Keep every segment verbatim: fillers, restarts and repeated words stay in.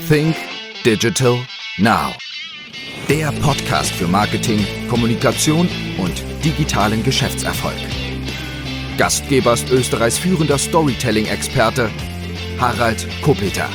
Think Digital Now. Der Podcast für Marketing, Kommunikation und digitalen Geschäftserfolg. Gastgeber ist Österreichs führender Storytelling-Experte Harald Kopeter.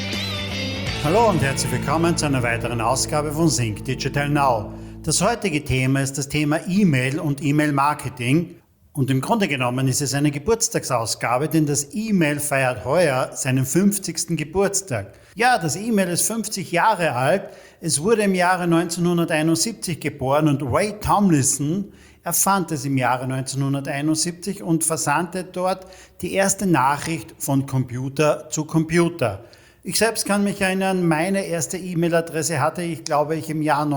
Hallo und herzlich willkommen zu einer weiteren Ausgabe von Think Digital Now. Das heutige Thema ist das Thema E-Mail und E-Mail-Marketing. Und im Grunde genommen ist es eine Geburtstagsausgabe, denn das E-Mail feiert heuer seinen fünfzigsten Geburtstag. Ja, das E-Mail ist fünfzig Jahre alt. Es wurde im Jahre neunzehnhunderteinundsiebzig geboren und Ray Tomlinson erfand es im Jahre neunzehnhunderteinundsiebzig und versandte dort die erste Nachricht von Computer zu Computer. Ich selbst kann mich erinnern, meine erste E-Mail-Adresse hatte ich, glaube ich, im Jahr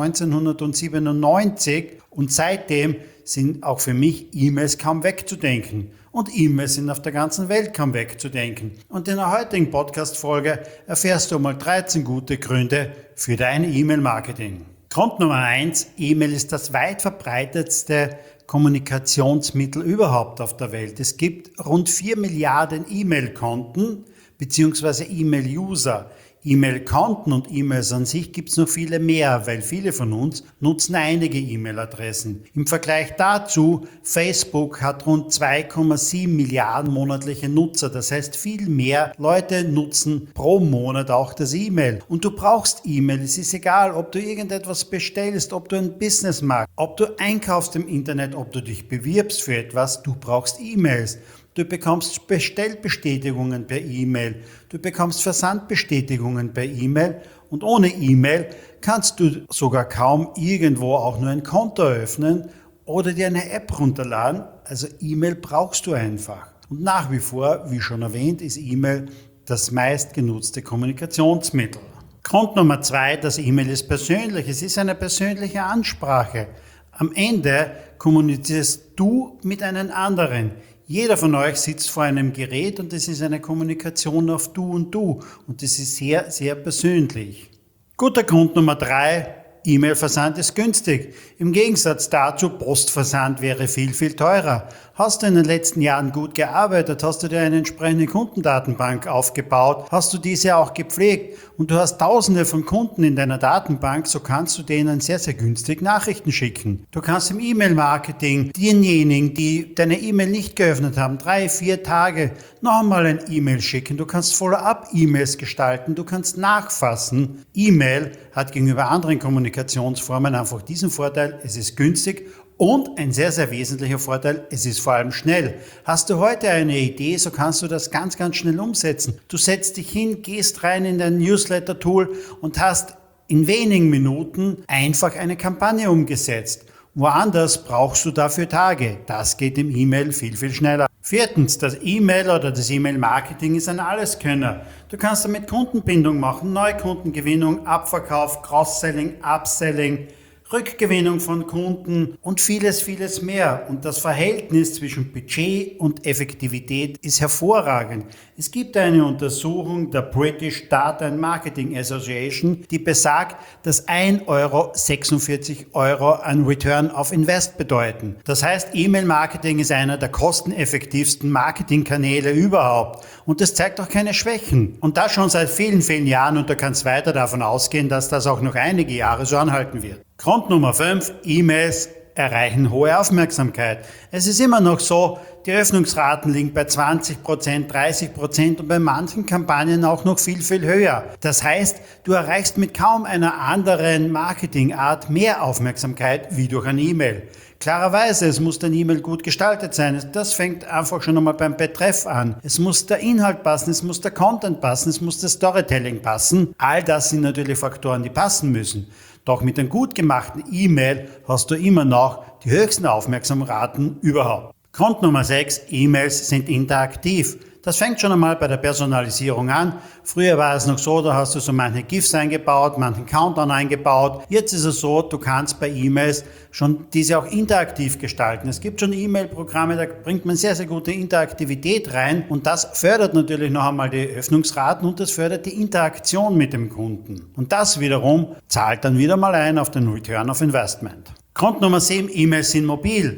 neunzehnhundertsiebenundneunzig und seitdem sind auch für mich E-Mails kaum wegzudenken. Und E-Mails sind auf der ganzen Welt kaum wegzudenken. Und in der heutigen Podcast-Folge erfährst du mal dreizehn gute Gründe für dein E-Mail-Marketing. Grund Nummer eins, E-Mail ist das weit verbreitetste Kommunikationsmittel überhaupt auf der Welt. Es gibt rund vier Milliarden E-Mail-Konten bzw. E-Mail-User. E-Mail-Konten und E-Mails an sich gibt es noch viele mehr, weil viele von uns nutzen einige E-Mail-Adressen. Im Vergleich dazu, Facebook hat rund zwei Komma sieben Milliarden monatliche Nutzer. Das heißt, viel mehr Leute nutzen pro Monat auch das E-Mail. Und du brauchst E-Mail. Es ist egal, ob du irgendetwas bestellst, ob du ein Business machst, ob du einkaufst im Internet, ob du dich bewirbst für etwas, du brauchst E-Mails. Du bekommst Bestellbestätigungen per E-Mail, du bekommst Versandbestätigungen per E-Mail und ohne E-Mail kannst du sogar kaum irgendwo auch nur ein Konto eröffnen oder dir eine App runterladen. Also E-Mail brauchst du einfach. Und nach wie vor, wie schon erwähnt, ist E-Mail das meistgenutzte Kommunikationsmittel. Grund Nummer zwei, das E-Mail ist persönlich. Es ist eine persönliche Ansprache. Am Ende kommunizierst du mit einem anderen. Jeder von euch sitzt vor einem Gerät und es ist eine Kommunikation auf Du und Du und das ist sehr, sehr persönlich. Guter Grund Nummer drei, E-Mail-Versand ist günstig. Im Gegensatz dazu, Postversand wäre viel, viel teurer. Hast du in den letzten Jahren gut gearbeitet, hast du dir eine entsprechende Kundendatenbank aufgebaut, hast du diese auch gepflegt und du hast tausende von Kunden in deiner Datenbank, so kannst du denen sehr, sehr günstig Nachrichten schicken. Du kannst im E-Mail-Marketing denjenigen, die deine E-Mail nicht geöffnet haben, drei, vier Tage noch einmal ein E-Mail schicken. Du kannst Follow-up-E-Mails gestalten, du kannst nachfassen. E-Mail hat gegenüber anderen Kommunikationsformen einfach diesen Vorteil, es ist günstig. Und ein sehr, sehr wesentlicher Vorteil, es ist vor allem schnell. Hast du heute eine Idee, so kannst du das ganz, ganz schnell umsetzen. Du setzt dich hin, gehst rein in dein Newsletter-Tool und hast in wenigen Minuten einfach eine Kampagne umgesetzt. Woanders brauchst du dafür Tage. Das geht im E-Mail viel, viel schneller. Viertens, das E-Mail oder das E-Mail-Marketing ist ein Alleskönner. Du kannst damit Kundenbindung machen, Neukundengewinnung, Abverkauf, Cross-Selling, Upselling, Rückgewinnung von Kunden und vieles, vieles mehr. Und das Verhältnis zwischen Budget und Effektivität ist hervorragend. Es gibt eine Untersuchung der British Data and Marketing Association, die besagt, dass ein Euro sechsundvierzig Euro an Return of Invest bedeuten. Das heißt, E-Mail-Marketing ist einer der kosteneffektivsten Marketingkanäle überhaupt. Und das zeigt auch keine Schwächen. Und das schon seit vielen, vielen Jahren. Und du kannst weiter davon ausgehen, dass das auch noch einige Jahre so anhalten wird. Grund Nummer fünf, E-Mails erreichen hohe Aufmerksamkeit. Es ist immer noch so, die Öffnungsraten liegen bei zwanzig Prozent, dreißig Prozent und bei manchen Kampagnen auch noch viel, viel höher. Das heißt, du erreichst mit kaum einer anderen Marketingart mehr Aufmerksamkeit wie durch ein E-Mail. Klarerweise, es muss dein E-Mail gut gestaltet sein. Das fängt einfach schon einmal beim Betreff an. Es muss der Inhalt passen, es muss der Content passen, es muss das Storytelling passen. All das sind natürlich Faktoren, die passen müssen. Doch mit einem gut gemachten E-Mail hast du immer noch die höchsten Aufmerksamkeitsraten überhaupt. Grund Nummer sechs, E-Mails sind interaktiv. Das fängt schon einmal bei der Personalisierung an. Früher war es noch so, da hast du so manche GIFs eingebaut, manchen Countdown eingebaut. Jetzt ist es so, du kannst bei E-Mails schon diese auch interaktiv gestalten. Es gibt schon E-Mail-Programme, da bringt man sehr, sehr gute Interaktivität rein und das fördert natürlich noch einmal die Öffnungsraten und das fördert die Interaktion mit dem Kunden. Und das wiederum zahlt dann wieder mal ein auf den Return of Investment. Grund Nummer sieben, E-Mails sind mobil.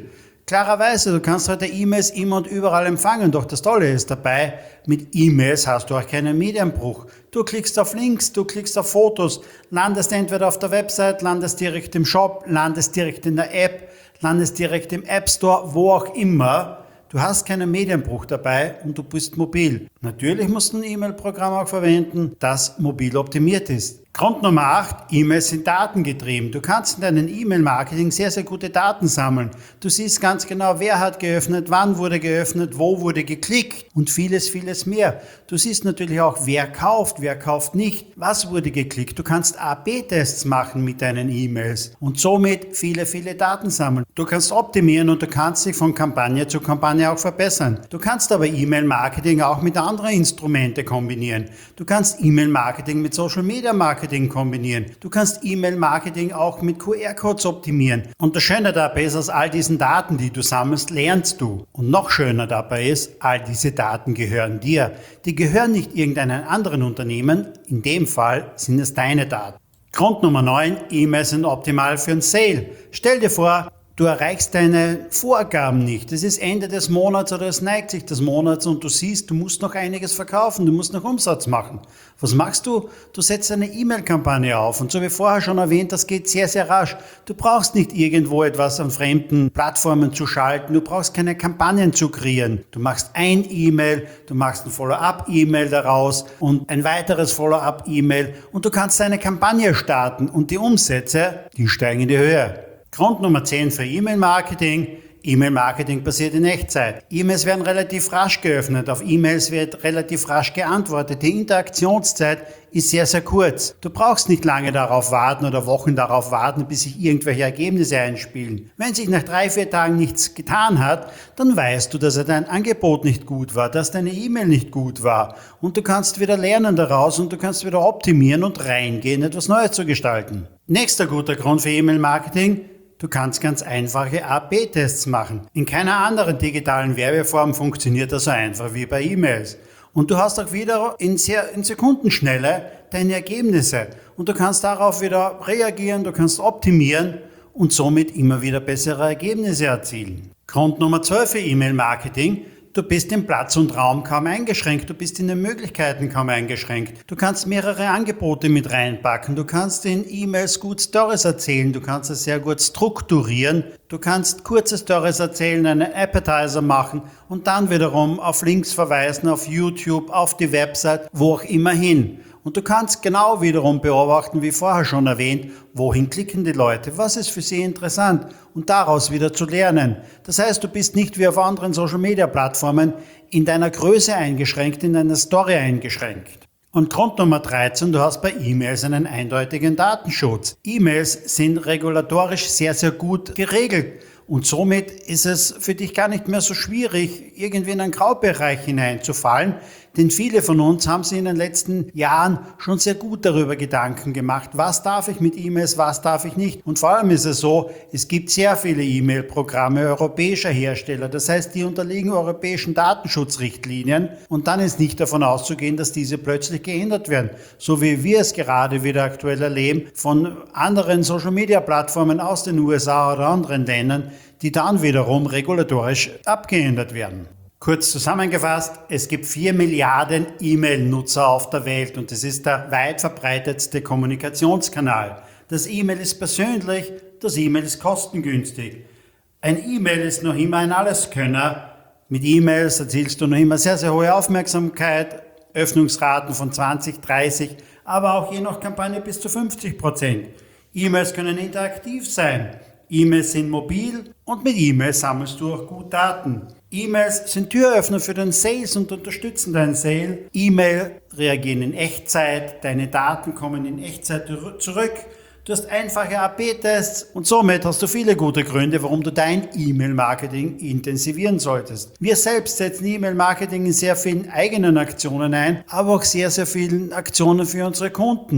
Klarerweise, du kannst heute E-Mails immer und überall empfangen, doch das Tolle ist dabei, mit E-Mails hast du auch keinen Medienbruch. Du klickst auf Links, du klickst auf Fotos, landest entweder auf der Website, landest direkt im Shop, landest direkt in der App, landest direkt im App Store, wo auch immer. Du hast keinen Medienbruch dabei und du bist mobil. Natürlich musst du ein E-Mail-Programm auch verwenden, das mobil optimiert ist. Grund Nummer acht, E-Mails sind datengetrieben. Du kannst in deinem E-Mail-Marketing sehr, sehr gute Daten sammeln. Du siehst ganz genau, wer hat geöffnet, wann wurde geöffnet, wo wurde geklickt und vieles, vieles mehr. Du siehst natürlich auch, wer kauft, wer kauft nicht, was wurde geklickt. Du kannst A B Tests machen mit deinen E-Mails und somit viele, viele Daten sammeln. Du kannst optimieren und du kannst dich von Kampagne zu Kampagne auch verbessern. Du kannst aber E-Mail-Marketing auch mit anderen Instrumenten kombinieren. Du kannst E-Mail-Marketing mit Social-Media-Marketing kombinieren. Du kannst E-Mail-Marketing auch mit Q R-Codes optimieren. Und das Schöne dabei ist, aus all diesen Daten, die du sammelst, lernst du. Und noch schöner dabei ist, all diese Daten gehören dir. Die gehören nicht irgendeinem anderen Unternehmen. In dem Fall sind es deine Daten. Grund Nummer neun, E-Mails sind optimal für ein Sale. Stell dir vor, du erreichst deine Vorgaben nicht. Es ist Ende des Monats oder es neigt sich des Monats und du siehst, du musst noch einiges verkaufen, du musst noch Umsatz machen. Was machst du? Du setzt eine E-Mail-Kampagne auf und so wie vorher schon erwähnt, das geht sehr, sehr rasch. Du brauchst nicht irgendwo etwas an fremden Plattformen zu schalten, du brauchst keine Kampagnen zu kreieren. Du machst ein E-Mail, du machst ein Follow-up-E-Mail daraus und ein weiteres Follow-up-E-Mail und du kannst eine Kampagne starten und die Umsätze, die steigen in die Höhe. Grund Nummer zehn für E-Mail-Marketing. E-Mail-Marketing passiert in Echtzeit. E-Mails werden relativ rasch geöffnet, auf E-Mails wird relativ rasch geantwortet. Die Interaktionszeit ist sehr, sehr kurz. Du brauchst nicht lange darauf warten oder Wochen darauf warten, bis sich irgendwelche Ergebnisse einspielen. Wenn sich nach drei, vier Tagen nichts getan hat, dann weißt du, dass dein Angebot nicht gut war, dass deine E-Mail nicht gut war. Und du kannst wieder lernen daraus und du kannst wieder optimieren und reingehen, etwas Neues zu gestalten. Nächster guter Grund für E-Mail-Marketing. Du kannst ganz einfache A B Tests machen. In keiner anderen digitalen Werbeform funktioniert das so einfach wie bei E-Mails. Und du hast auch wieder in, sehr, in Sekundenschnelle deine Ergebnisse. Und du kannst darauf wieder reagieren, du kannst optimieren und somit immer wieder bessere Ergebnisse erzielen. Grund Nummer zwölf für E-Mail-Marketing. Du bist im Platz und Raum kaum eingeschränkt, du bist in den Möglichkeiten kaum eingeschränkt. Du kannst mehrere Angebote mit reinpacken, du kannst in E-Mails gut Stories erzählen, du kannst es sehr gut strukturieren, du kannst kurze Stories erzählen, einen Appetizer machen und dann wiederum auf Links verweisen, auf YouTube, auf die Website, wo auch immer hin. Und du kannst genau wiederum beobachten, wie vorher schon erwähnt, wohin klicken die Leute, was ist für sie interessant und daraus wieder zu lernen. Das heißt, du bist nicht wie auf anderen Social-Media-Plattformen in deiner Größe eingeschränkt, in deiner Story eingeschränkt. Und Grund Nummer dreizehn, du hast bei E-Mails einen eindeutigen Datenschutz. E-Mails sind regulatorisch sehr, sehr gut geregelt. Und somit ist es für dich gar nicht mehr so schwierig, irgendwie in einen Graubereich hineinzufallen, denn viele von uns haben sich in den letzten Jahren schon sehr gut darüber Gedanken gemacht, was darf ich mit E-Mails, was darf ich nicht. Und vor allem ist es so, es gibt sehr viele E-Mail-Programme europäischer Hersteller, das heißt, die unterliegen europäischen Datenschutzrichtlinien und dann ist nicht davon auszugehen, dass diese plötzlich geändert werden, so wie wir es gerade wieder aktuell erleben von anderen Social-Media-Plattformen aus den U S A oder anderen Ländern, die dann wiederum regulatorisch abgeändert werden. Kurz zusammengefasst, es gibt vier Milliarden E-Mail-Nutzer auf der Welt und es ist der weit verbreitetste Kommunikationskanal. Das E-Mail ist persönlich, das E-Mail ist kostengünstig. Ein E-Mail ist noch immer ein Alleskönner. Mit E-Mails erzielst du noch immer sehr, sehr hohe Aufmerksamkeit, Öffnungsraten von zwanzig, dreißig, aber auch je nach Kampagne bis zu fünfzig Prozent. E-Mails können interaktiv sein. E-Mails sind mobil und mit E-Mails sammelst du auch gut Daten. E-Mails sind Türöffner für den Sales und unterstützen deinen Sale. E-Mail reagieren in Echtzeit, deine Daten kommen in Echtzeit zurück. Du hast einfache A B Tests und somit hast du viele gute Gründe, warum du dein E-Mail-Marketing intensivieren solltest. Wir selbst setzen E-Mail-Marketing in sehr vielen eigenen Aktionen ein, aber auch sehr, sehr vielen Aktionen für unsere Kunden.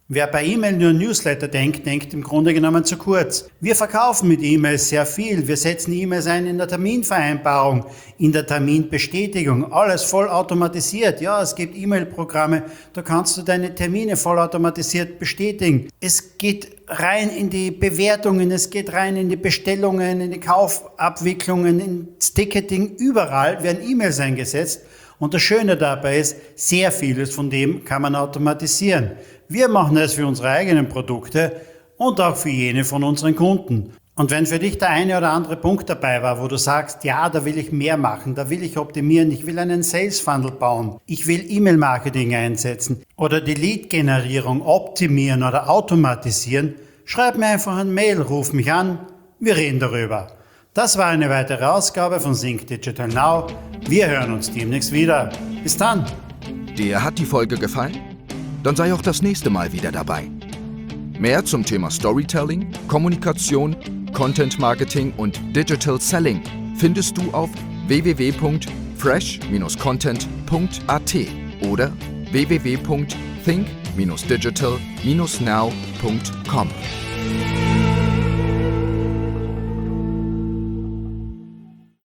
Wer bei E-Mail nur Newsletter denkt, denkt im Grunde genommen zu kurz. Wir verkaufen mit E-Mails sehr viel. Wir setzen E-Mails ein in der Terminvereinbarung, in der Terminbestätigung. Alles voll automatisiert. Ja, es gibt E-Mail-Programme, da kannst du deine Termine vollautomatisiert bestätigen. Es geht rein in die Bewertungen, es geht rein in die Bestellungen, in die Kaufabwicklungen, ins Ticketing. Überall werden E-Mails eingesetzt. Und das Schöne dabei ist, sehr vieles von dem kann man automatisieren. Wir machen es für unsere eigenen Produkte und auch für jene von unseren Kunden. Und wenn für dich der eine oder andere Punkt dabei war, wo du sagst, ja, da will ich mehr machen, da will ich optimieren, ich will einen Sales Funnel bauen, ich will E-Mail-Marketing einsetzen oder die Lead-Generierung optimieren oder automatisieren, schreib mir einfach ein Mail, ruf mich an, wir reden darüber. Das war eine weitere Ausgabe von Think Digital Now. Wir hören uns demnächst wieder. Bis dann. Dir hat die Folge gefallen? Dann sei auch das nächste Mal wieder dabei. Mehr zum Thema Storytelling, Kommunikation, Content Marketing und Digital Selling findest du auf w w w punkt fresh Bindestrich content punkt a t oder w w w punkt think Bindestrich digital Bindestrich now punkt com.